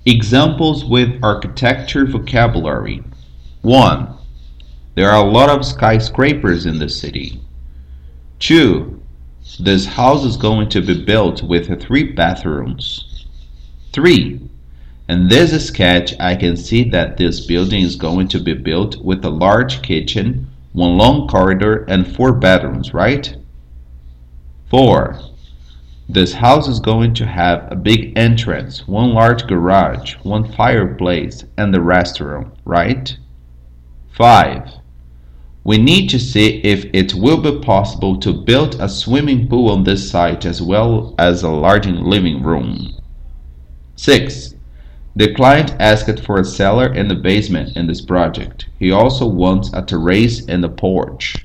Examples with architecture vocabulary. 1. There are a lot of skyscrapers in the city. 2. This house is going to be built with 3 bathrooms. 3. In this sketch, I can see that this building is going to be built with a large kitchen, 1 long corridor, and 4 bedrooms, right? 4. This house is going to have a big entrance, 1 large garage, 1 fireplace, and a restaurant, right? 5. We need to see if it will be possible to build a swimming pool on this site as well as a large living room. 6. The client asked for a cellar and a basement in this project. He also wants a terrace and a porch.